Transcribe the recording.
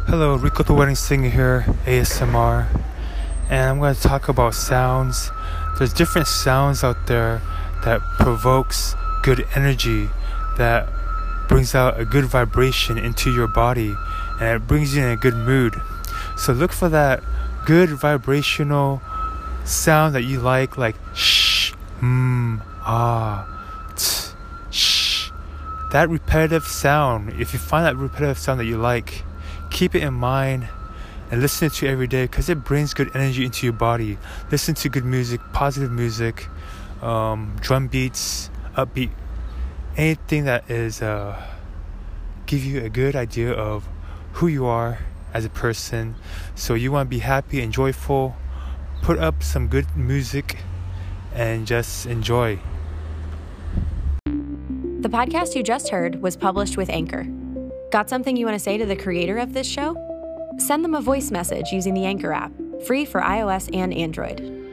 Hello, Rico the Wedding Singer here, ASMR, and I'm going to talk about sounds. There's different sounds out there that provokes good energy, that brings out a good vibration into your body, and it brings you in a good mood. So look for that good vibrational sound that you like shh, ah, t, shh. That repetitive sound, if you find that repetitive sound that you like, keep it in mind and listen to it every day because it brings good energy into your body. Listen to good music, positive music, drum beats, upbeat, anything that is give you a good idea of who you are as a person. So you want to be happy and joyful, put up some good music and just enjoy. The podcast you just heard was published with Anchor. Got something you want to say to the creator of this show? Send them a voice message using the Anchor app, free for iOS and Android.